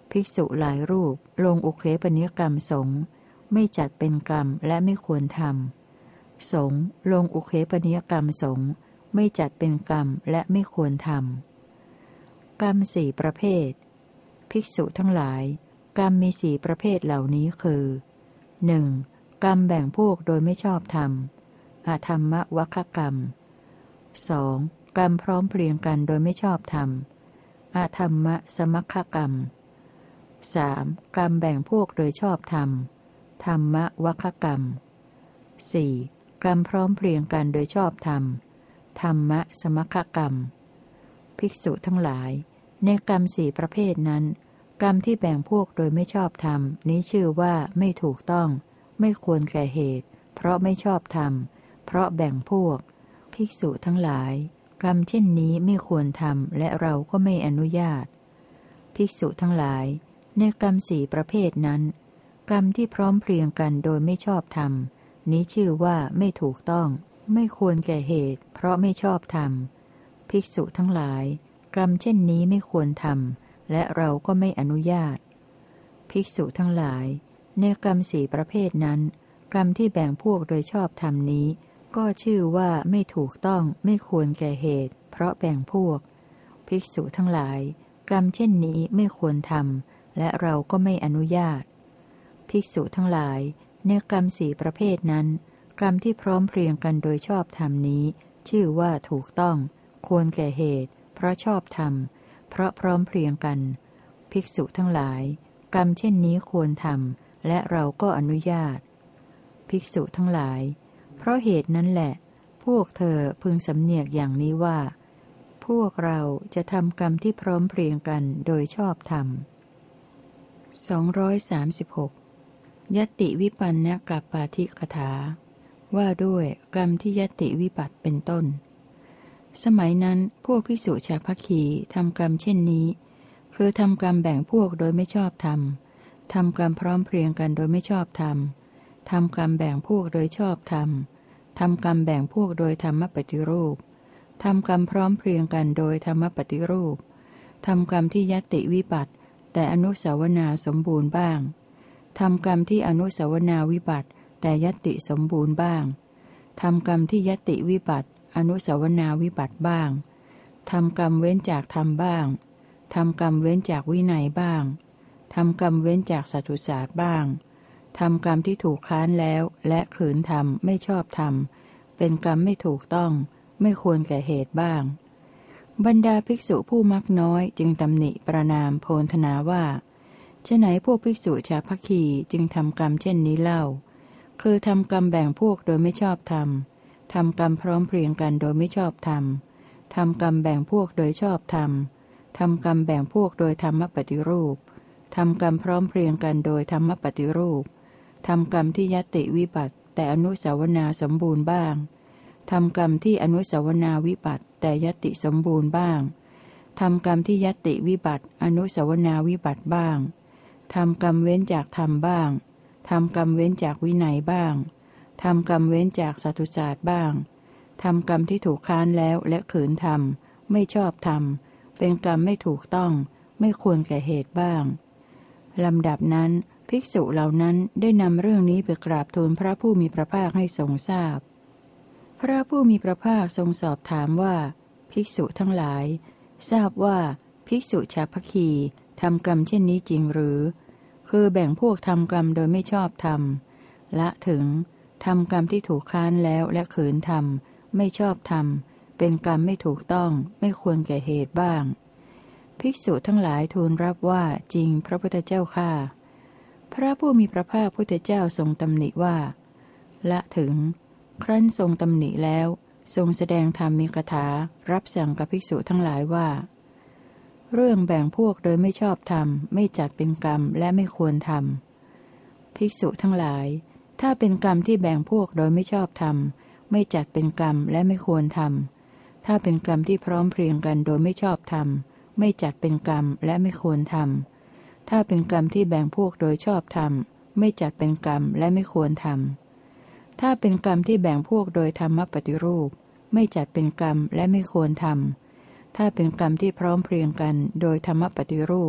ภิกษุหลายรูปลงอุเคปนิยกรรมสงฆ์ไม่จัดเป็นกรรมและไม่ควรทำสงฆ์ลงอุเคปนิยกรรมสงฆ์ไม่จัดเป็นกรรมและไม่ควรทำกรรมสี่ประเภทภิกษุทั้งหลายกรรมมีสี่ประเภทเหล่านี้คือ หนึ่ง. กรรมแบ่งพวกโดยไม่ชอบธรรมอธรรมวัคกรรม สอง. กรรมพร้อมเพรียงกันโดยไม่ชอบธรรมอธรรมสมัคคกรรม สาม. กรรมแบ่งพวกโดยชอบธรรมธรรมวัคกรรม สี่. กรรมพร้อมเพรียงกันโดยชอบธรรมธรรมสมัคคกรรมภิกษุทั้งหลายในกรรมสี่ประเภทนั้นกรรมที่แบ่งพวกโดยไม่ชอบธรรมนี้ชื่อว่าไม่ถูกต้องไม่ควรแก่เหตุเพราะไม่ชอบธรรมเพราะแบ่งพวกภิกษุทั้งหลายกรรมเช่นนี้ไม่ควรทำและเราก็ไม่อนุญาตภิกษุทั้งหลายในกรรมสี่ประเภทนั้นกรรมที่พร้อมเพรียงกันโดยไม่ชอบธรรมนี้ชื่อว่าไม่ถูกต้องไม่ควรแก่เหตุเพราะไม่ชอบธรรมภิกษุทั้งหลายกรรมเช่นนี้ไม่ควรทำและเราก็ไม่อนุญาตภิกษุทั้งหลายในกรรมสี่ประเภทนั้นกรรมที่แบ่งพวกโดยชอบธรรมนี้ก็ชื่อว่าไม่ถูกต้องไม่ควรแก่เหตุเพราะแบ่งพวกภิกษุทั้งหลายกรรมเช่นนี้ไม่ควรทำและเราก็ไม่อนุญาตภิกษุทั้งหลายในกรรมสี่ประเภทนั้นกรรมที่พร้อมเพรียงกันโดยชอบธรรมนี้ชื่อว่าถูกต้องควรแก่เหตุเพราะชอบธรรมเพราะพร้อมเพรียงกันภิกษุทั้งหลายกรรมเช่นนี้ควรทำและเราก็อนุญาตภิกษุทั้งหลายเพราะเหตุนั้นแหละพวกเธอพึงสำเนียกอย่างนี้ว่าพวกเราจะทำกรรมที่พร้อมเพรียงกันโดยชอบธรรมสองร้อยสามสิบหกยติวิปันนกัปปาธิกถาว่าด้วยกรรมที่ยติวิบัติเป็นต้นสมัยนั้นพวกภิกษุชาวพัคคีทำกรรมเช่นนี้คือทำกรรมแบ่งพวกโดยไม่ชอบธรรมทำกรรมพร้อมเพรียงกันโดยไม่ชอบธรรมทำกรรมแบ่งพวกโดยชอบธรรมทำกรรมแบ่งพวกโดยธรรมปฏิรูปทำกรรมพร้อมเพรียงกันโดยธรรมปฏิรูปทำกรรมที่ยติวิบัติแต่อนุสาวนาสมบูรณ์บ้างทำกรรมที่อนุสาวนาวิบัติแต่ยติสมบูรณ์บ้างทำกรรมที่ยติวิบัติอนุสาวนาวิบัติบ้างทำกรรมเว้นจากธรรมบ้างทำกรรมเว้นจากวินัยบ้างทำกรรมเว้นจากสัตตุศาสตร์บ้างทำกรรมที่ถูกค้านแล้วและขืนทำไม่ชอบทำเป็นกรรมไม่ถูกต้องไม่ควรแก่เหตุบ้างบรรดาภิกษุผู้มักน้อยจึงตำหนิประนามโพลธนาว่าฉะไหนพวกภิกษุชาวพัคคีจึงทำกรรมเช่นนี้เล่าคือทำกรรมแบ่งพวกโดยไม่ชอบธรรมทำกรรมพร้อมเพรียงกันโดยไม่ชอบธรรมทำกรรมแบ่งพวกโดยชอบธรรมทำกรรมแบ่งพวกโดยธรรมปฏิรูปทำกรรมพร้อมเพรียงกันโดยธรรมปฏิรูปทำกรรมที่ยติวิบัติแต่อนุสาวนาสมบูรณ์บ้างทำกรรมที่อนุสาวนาวิบัติแต่ยติสมบูรณ์บ้างทำกรรมที่ยติวิบัติอนุสาวนาวิบัติบ้างทำกรรมเว้นจากธรรมบ้างทำกรรมเว้นจากวินัยบ้างทำกรรมเว้นจากสัตตุศาสตร์บ้างทำกรรมที่ถูกค้านแล้วและขืนทำไม่ชอบทำเป็นกรรมไม่ถูกต้องไม่ควรแก่เหตุบ้างลำดับนั้นภิกษุเหล่านั้นได้นำเรื่องนี้ไปกราบทูลพระผู้มีพระภาคให้ทรงทราบพระผู้มีพระภาคทรงสอบถามว่าภิกษุทั้งหลายทราบว่าภิกษุชาวพัคคีทำกรรมเช่นนี้จริงหรือคือแบ่งพวกทำกรรมโดยไม่ชอบธรรมละถึงทำกรรมที่ถูกค้านแล้วและขืนทำไม่ชอบธรรมเป็นกรรมไม่ถูกต้องไม่ควรแก่เหตุบ้างภิกษุทั้งหลายทูลรับว่าจริงพระพุทธเจ้าข้าพระผู้มีพระภาคพุทธเจ้าทรงตำหนิว่าละถึงครั้นทรงตำหนิแล้วทรงแสดงธรรมมีคาถารับสั่งกับภิกษุทั้งหลายว่าเรื่องแบ่งพวกโดยไม่ชอบธรรมไม่จัดเป็นกรรมและไม่ควรทำภิกษุทั้งหลายถ้าเป็นกรรมที่แบ่งพวกโดยไม่ชอบธรรมไม่จัดเป็นกรรมและไม่ควรทำถ้าเป็นกรรมที่พร้อมเพรียงกันโดยไม่ชอบธรรมไม่จัดเป็นกรรมและไม่ควรทำถ้าเป็นกรรมที่แบ่งพวกโดยชอบธรรมไม่จัดเป็นกรรมและไม่ควรทำถ้าเป็นกรรมที่แบ่งพวกโดยธรรมปฏิรูปไม่จัดเป็นกรรมและไม่ควรทำถ้าเป็นกรรมที่พร้อมเพรียงกันโดยธรรมปฏิรูป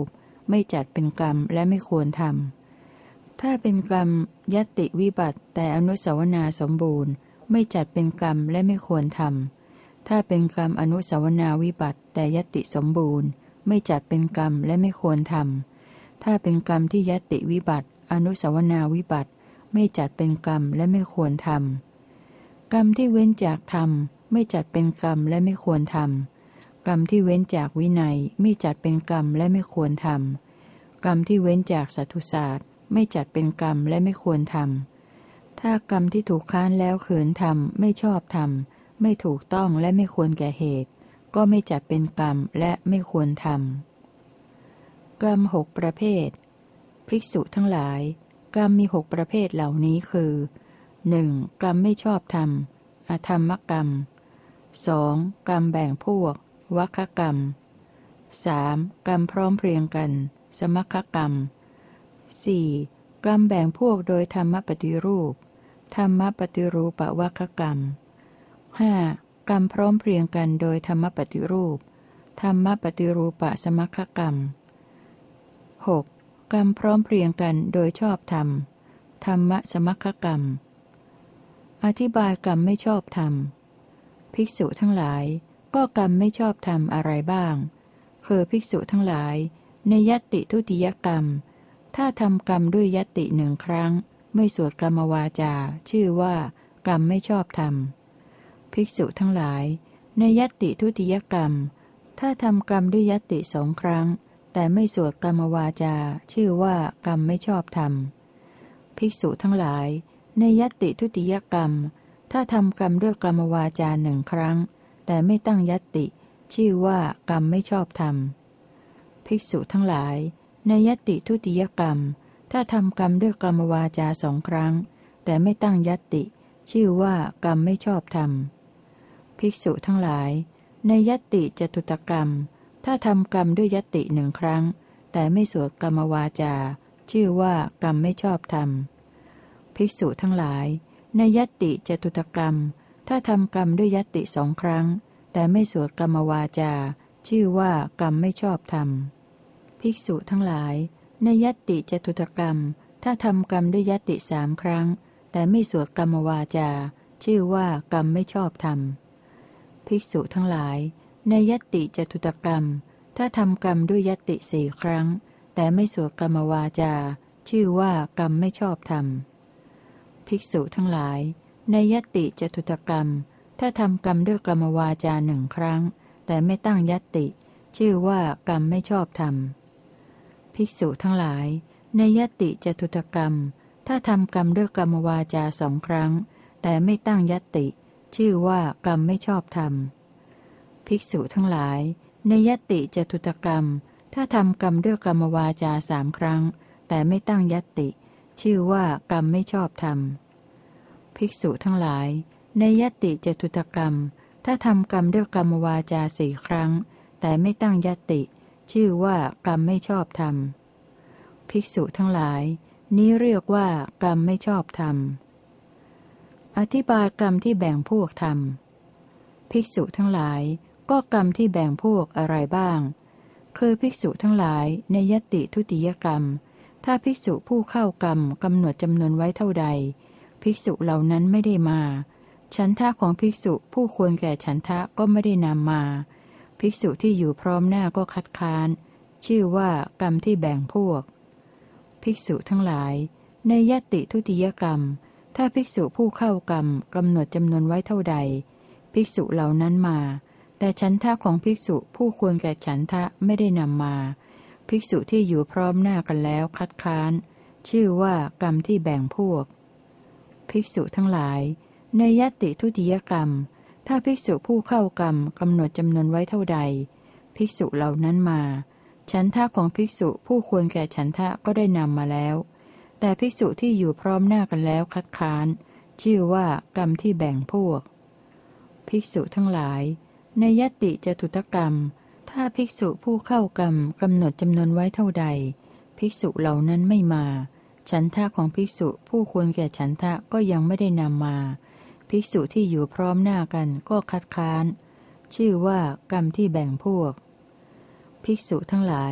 ไม่จัดเป็นกรรมและไม่ควรทำถ้าเป็นกรรมยัตติวิบัติแต่อนุสาวนาสมบูรณ์ไม่จัดเป็นกรรมและไม่ควรทำถ้าเป็นกรรมอนุสาวนาวิบัติแต่ยัตติสมบูรณ์ไม่จัดเป็นกรรมและไม่ควรทำถ้าเป็นกรรมที่ยัตติวิบัติอนุสาวนาวิบัติไม่จัดเป็นกรรมและไม่ควรทำกรรมที่เว้นจากธรรมไม่จัดเป็นกรรมและไม่ควรทำกรรมที่เว้นจากวินัยไม่จัดเป็นกรรมและไม่ควรทำกรรมที่เว้นจากสัตตุศาสตร์ไม่จัดเป็นกรรมและไม่ควรทำถ้ากรรมที่ถูกค้านแล้วขืนทำไม่ชอบทำไม่ถูกต้องและไม่ควรแก่เหตุก็ไม่จัดเป็นกรรมและไม่ควรทำกรรมหกประเภทภิกษุทั้งหลายกรรมมีหกประเภทเหล่านี้คือ หนึ่ง. กรรมไม่ชอบธรรมอธรรมกรรม สอง. กรรมแบ่งพวกวัคกรรม สาม. กรรมพร้อมเพรียงกันสมัคคกรรม สี่. กรรมแบ่งพวกโดยธรรมปฏิรูปธรรมปฏิรูปวัคกรรม ห้า. กรรมพร้อมเพรียงกันโดยธรรมปฏิรูปธรรมปฏิรูปสมัคคกรรม หก. กรรมพร้อมเพรียงกันโดยชอบธรรมธรรมสมัคคกรรมอธิบายกรรมไม่ชอบธรรมภิกษุทั้งหลายก็กรรมไม่ชอบธรรมอะไรบ้างคือภิกษุทั้งหลายในยัตติทุติยกรรมถ้าทำกรรมด้วยยัตติหนึ่งครั้งไม่สวดกรรมวาจาชื่อว่ากรรมไม่ชอบธรรมภิกษุทั้งหลายในยัตติทุติยกรรมถ้าทำกรรมด้วยยัตติสองครั้งแต่ไม่สวดกรรมวาจาชื่อว่ากรรมไม่ชอบธรรมภิกษุทั้งหลายในยัตติทุติยกรรมถ้าทำกรรมด้วยกรรมวาจาหนึ่งครั้งแต่ไม่ตั้งยัตติชื่อว่ากรรมไม่ชอบธรรมภิกษุทั้งหลายในยัตติทุติยกรรมถ้าทำกรรมด้วยกรรมวาจาสองครั้งแต่ไม่ตั้งยัตติชื่อว่ากรรมไม่ชอบธรรมภิกษุทั้งหลายในยัตติจตุตกรรมถ้าทำกรรมด้วยยัตติหนึ่งครั้งแต่ไม่สวดกรรมวาจาชื่อว่ากรรมไม่ชอบธรรมภิกษุทั้งหลายในยัตติจตุตกรรมถ้าทำกรรมด้วยยัตติสองครั้งแต่ไม่สวดกรรมวาจาชื่อว่ากรรมไม่ชอบธรรมภิกษุทั้งหลายในยัตติจตุตกรรมถ้าทำกรรมด้วยยัตติสามครั้งแต่ไม่สวดกรรมวาจาชื่อว่ากรรมไม่ชอบธรรมภิกษุทั้งหลายในยัตติจตุตกรรมถ้าทำกรรมด้วยยัตติสี่ครั้งแต่ไม่สวดกรรมวาจาชื่อว่ากรรมไม่ชอบธรรมภิกษุทั้งหลายในยัตติจตุตกรรมถ้าทำกรรมด้วยกรรมวาจาหนึ่งครั้งแต่ไม่ตั้งยัตติชื่อว่ากรรมไม่ชอบธรรมภิกษุทั้งหลายในยัตติจตุตกรรมถ้าทำกรรมด้วยกรรมวาจาสองครั้งแต่ไม่ตั้งยัตติชื่อว่ากรรมไม่ชอบธรรมภิกษุทั้งหลายในยัตติจตุตกรรมถ้าทำกรรมด้วยกรรมวาจาสามครั้งแต่ไม่ตั้งยัตติชื่อว่ากรรมไม่ชอบธรรมภิกษุทั้งหลายในยัตติจตุตกรรมถ้าทำกรรมด้วยกรรมวาจาสี่ครั้งแต่ไม่ตั้งยัตติชื่อว่ากรรมไม่ชอบธรรมภิกษุทั้งหลายนี้เรียกว่ากรรมไม่ชอบธรรมอธิบายกรรมที่แบ่งพวกธรรมภิกษุทั้งหลายก็กรรมที่แบ่งพวกอะไรบ้างคือภิกษุทั้งหลายในยัตติทุติยกรรมถ้าภิกษุผู้เข้ากรรมกำหนดจำนวนไว้เท่าใดภิกษุเหล่านั้นไม่ได้มาฉันทะของภิกษุผู้ควรแก่ฉันทะก็ไม่ได้นำมาภิกษุที่อยู่พร้อมหน้าก็คัดค้านชื่อว่ากรรมที่แบ่งพวกภิกษุทั้งหลายในยัตติทุติยกรรมถ้าภิกษุผู้เข้ากรรมกำหนดจำนวนไว้เท่าใดภิกษุเหล่านั้นมาแต่ฉันทะของภิกษุผู้ควรแก่ฉันทะไม่ได้นำมาภิกษุที่อยู่พร้อมหน้ากันแล้วคัดค้านชื่อว่ากรรมที่แบ่งพวกภิกษุทั้งหลายในยัตติทุติยกรรมถ้าภิกษุผู้เข้ากรรมกำหนดจำนวนไว้เท่าใดภิกษุเหล่านั้นมาฉันทะของภิกษุผู้ควรแก่ฉันทะก็ได้นำมาแล้วแต่ภิกษุที่อยู่พร้อมหน้ากันแล้วคัดค้านชื่อว่ากรรมที่แบ่งพวกภิกษุทั้งหลายในยัตติจตุตกรรมถ้าภิกษุผู้เข้ากรรมกำหนดจำนวนไว้เท่าใดภิกษุเหล่านั้นไม่มาฉันทะของภิกษุผู้ควรแก่ฉันทะก็ยังไม่ได้นำมาภิกษุที่อยู่พร้อมหน้ากันก็คัดค้านชื่อว่ากรรมที่แบ่งพวกภิกษุทั้งหลาย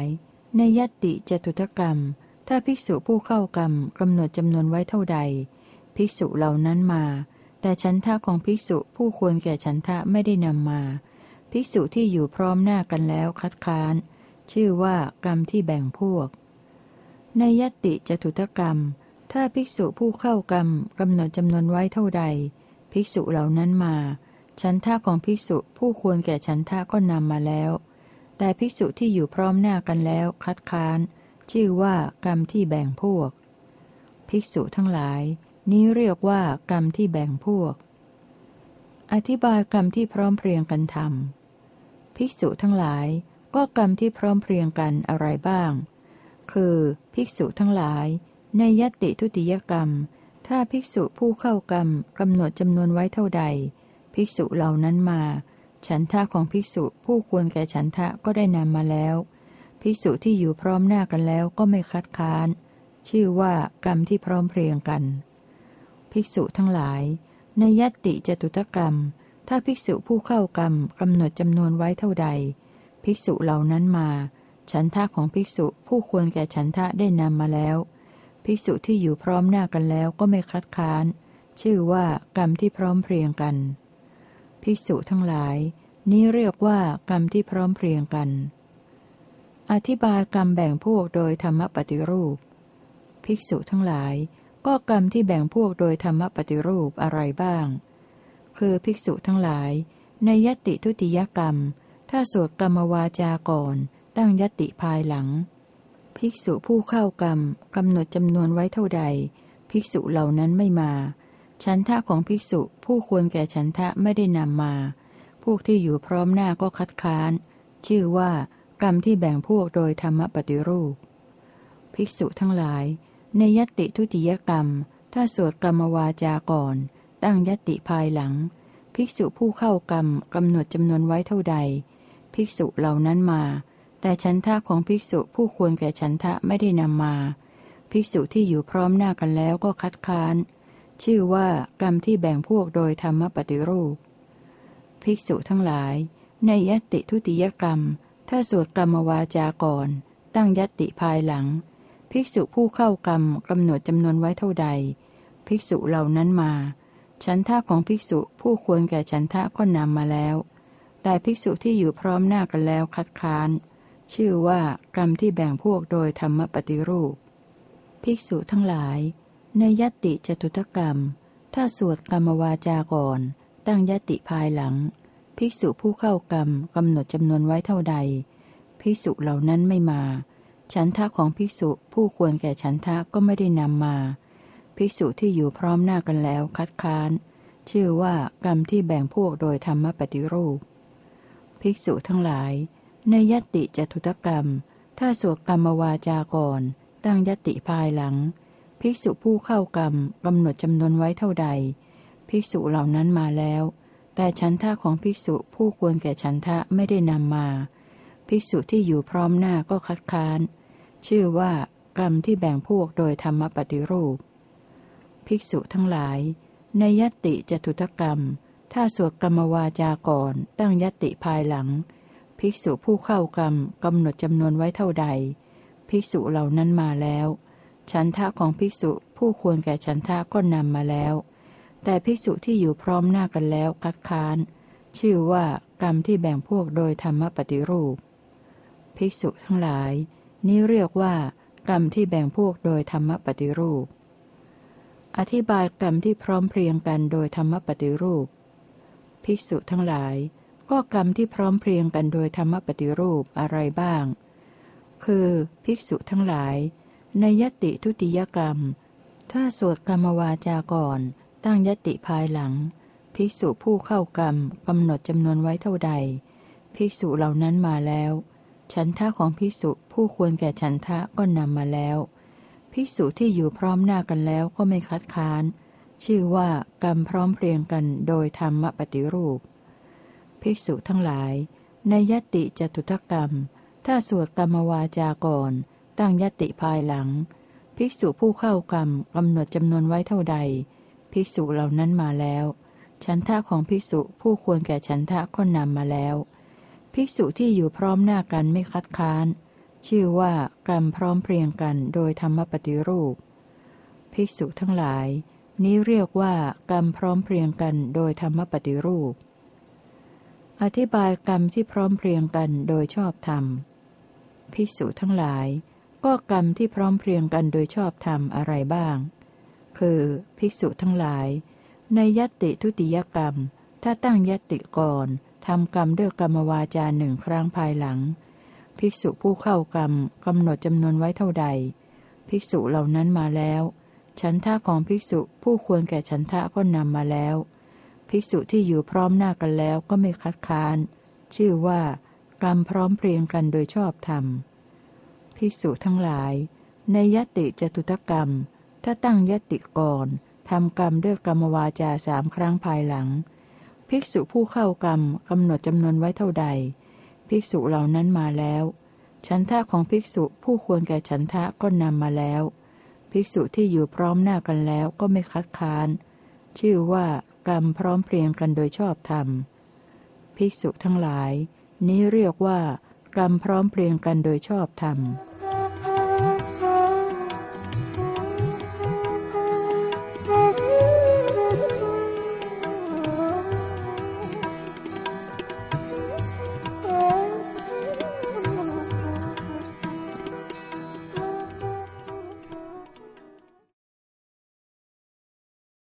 ในยัตติจตุถกรรมถ้าภิกษุผู้เข้ากรรมกำหนดจำนวนไว้เท่าใดภิกษุเหล่านั้นมาแต่ฉันทะของภิกษุผู้ควรแก่ฉันทะไม่ได้นำมาภิกษุที่อยู่พร้อมหน้ากันแล้วคัดค้านชื่อว่ากรรมที่แบ่งพวกในยัตติจตุถกรรมถ้าภิกษุผู้เข้ากรรมกำหนดจำนวนไว้เท่าใดภิกษุเหล่านั้นมาฉันทะของภิกษุผู้ควรแก่ฉันทะก็นำมาแล้วแต่ภิกษุที่อยู่พร้อมหน้ากันแล้วคัดค้านชื่อว่ากรรมที่แบ่งพวกภิกษุทั้งหลายนี้เรียกว่ากรรมที่แบ่งพวกอธิบายกรรมที่พร้อมเพรียงกันทำภิกษุทั้งหลายก็กรรมที่พร้อมเพรียงกันอะไรบ้างคือภิกษุทั้งหลายในยัตติทุติยกรรมถ้าภิกษุผู้เข้ากรรมกำหนดจำนวนไว้เท่าใดภิกษุเหล่านั้นมาฉันทะของภิกษุผู้ควรแก่ฉันทะก็ได้นำมาแล้วภิกษุที่อยู่พร้อมหน้ากันแล้วก็ไม่คัดค้านชื่อว่ากรรมที่พร้อมเพรียงกันภิกษุทั้งหลายในยัตติจตุถกรรมถ้าภิกษุผู้เข้ากรรมกำหนดจำนวนไว้เท่าใดภิกษุเหล่านั้นมาฉันทะของภิกษุผู้ควรแก่ฉันทะได้นำมาแล้วภิกษุที่อยู่พร้อมหน้ากันแล้วก็ไม่คัดค้านชื่อว่ากรรมที่พร้อมเพรียงกันภิกษุทั้งหลายนี้เรียกว่ากรรมที่พร้อมเพรียงกันอธิบายกรรมแบ่งพวกโดยธรรมปฏิรูปภิกษุทั้งหลายก็กรรมที่แบ่งพวกโดยธรรมปฏิรูปอะไรบ้างคือภิกษุทั้งหลายในยัตติทุติยกรรมถ้าสวดกรรมวาจาก่อนตั้งยัตติภายหลังภิกษุผู้เข้ากรรมกำหนดจำนวนไว้เท่าใดภิกษุเหล่านั้นไม่มาฉันทะของภิกษุผู้ควรแก่ฉันทะไม่ได้นำมาพวกที่อยู่พร้อมหน้าก็คัดค้านชื่อว่ากรรมที่แบ่งพวกโดยธรรมปฏิรูปภิกษุทั้งหลายในยัตติทุติยกรรมถ้าสวดกรรมวาจาก่อนตั้งยัตติภายหลังภิกษุผู้เข้ากรรมกำหนดจำนวนไว้เท่าใดภิกษุเหล่านั้นมาแต่ฉันทะของภิกษุผู้ควรแก่ฉันทะไม่ได้นำมาภิกษุที่อยู่พร้อมหน้ากันแล้วก็คัดค้านชื่อว่ากรรมที่แบ่งพวกโดยธรรมปฏิรูปภิกษุทั้งหลายในยัตติทุติยกรรมถ้าสวดกรรมวาจาก่อนตั้งยัตติภายหลังภิกษุผู้เข้ากรรมกำหนดจำนวนไว้เท่าใดภิกษุเหล่านั้นมาฉันทะของภิกษุผู้ควรแก่ฉันทะก็นำมาแล้วแต่ภิกษุที่อยู่พร้อมหน้ากันแล้วคัดค้านชื่อว่ากรรมที่แบ่งพวกโดยธรรมปฏิรูปภิกษุทั้งหลายในยัตติจตุถกรรมถ้าสวดกรรมวาจาก่อนตั้งยัตติภายหลังภิกษุผู้เข้ากรรมกำหนดจำนวนไว้เท่าใดภิกษุเหล่านั้นไม่มาฉันทะของภิกษุผู้ควรแก่ฉันทะก็ไม่ได้นำมาภิกษุที่อยู่พร้อมหน้ากันแล้วคัดค้านชื่อว่ากรรมที่แบ่งพวกโดยธรรมปฏิรูปภิกษุทั้งหลายในยัตติจตุถกรรมถ้าสวดกรรมวาจาก่อนตั้งยัตติภายหลังภิกษุผู้เข้ากรรมกำหนดจำนวนไว้เท่าใดภิกษุเหล่านั้นมาแล้วแต่ฉันทะของภิกษุผู้ควรแก่ฉันทะไม่ได้นำมาภิกษุที่อยู่พร้อมหน้าก็คัดค้านชื่อว่ากรรมที่แบ่งพวกโดยธรรมปฏิรูปภิกษุทั้งหลายในยัตติจตุถกรรมถ้าสวดกรรมวาจาก่อนตั้งยัตติภายหลังภิกษุผู้เข้ากรรมกำหนดจำนวนไว้เท่าใดภิกษุเหล่านั้นมาแล้วฉันทะของภิกษุผู้ควรแก่ฉันทะก็นำมาแล้วแต่ภิกษุที่อยู่พร้อมหน้ากันแล้วคัดค้านชื่อว่ากรรมที่แบ่งพวกโดยธรรมปฏิรูปภิกษุทั้งหลายนี้เรียกว่ากรรมที่แบ่งพวกโดยธรรมปฏิรูปอธิบายกรรมที่พร้อมเพรียงกันโดยธรรมปฏิรูปภิกษุทั้งหลายก็กรรมที่พร้อมเพรียงกันโดยธรรมปฏิรูปอะไรบ้างคือภิกษุทั้งหลายในยัตติทุติยกรรมถ้าสวดกรรมวาจาก่อนตั้งยัตติภายหลังภิกษุผู้เข้ากรรมกำหนดจำนวนไว้เท่าใดภิกษุเหล่านั้นมาแล้วฉันทะของภิกษุผู้ควรแก่ฉันทะก็นำมาแล้วภิกษุที่อยู่พร้อมหน้ากันแล้วก็ไม่คัดค้านชื่อว่ากรรมพร้อมเพรียงกันโดยธรรมปฏิรูปภิกษุทั้งหลายในยัตติจตุถกรรมถ้าสวดกรรมวาจาก่อนตั้งยัตติภายหลังภิกษุผู้เข้ากรรมกำหนดจำนวนไว้เท่าใดภิกษุเหล่านั้นมาแล้วฉันทะของภิกษุผู้ควรแก่ฉันทะก็นำมาแล้วภิกษุที่อยู่พร้อมหน้ากันไม่คัดค้านชื่อว่ากรรมพร้อมเพรียงกันโดยธรรมปฏิรูปภิกษุทั้งหลายนี้เรียกว่ากรรมพร้อมเพรียงกันโดยธรรมปฏิรูปอธิบายกรรมที่พร้อมเพรียงกันโดยชอบธรรมภิกษุทั้งหลายก็กรรมที่พร้อมเพรียงกันโดยชอบธรรมอะไรบ้างคือภิกษุทั้งหลายในยัตติทุติยกรรมถ้าตั้งยัตติก่อนทำกรรมด้วยกรรมวาจาหนึ่งครั้งภายหลังภิกษุผู้เข้ากรรมกำหนดจำนวนไว้เท่าใดภิกษุเหล่านั้นมาแล้วฉันทะของภิกษุผู้ควรแก่ฉันทะก็นำมาแล้วภิกษุที่อยู่พร้อมหน้ากันแล้วก็ไม่คัดค้านชื่อว่ากรรมพร้อมเพรียงกันโดยชอบธรรมภิกษุทั้งหลายในยัตติจตุตกรรมถ้าตั้งยัตติก่อนทำกรรมด้วยกรรมวาจาสามครั้งภายหลังภิกษุผู้เข้ากรรมกำหนดจำนวนไว้เท่าใดภิกษุเหล่านั้นมาแล้วฉันทะของภิกษุผู้ควรแก่ฉันทะก็นำมาแล้วภิกษุที่อยู่พร้อมหน้ากันแล้วก็ไม่คัดค้านชื่อว่ากรรมพร้อมเพรียงกันโดยชอบธรรมภิกษุทั้งหลายนี้เรียกว่ากรรมพร้อมเพรียงกันโดยชอบธรรม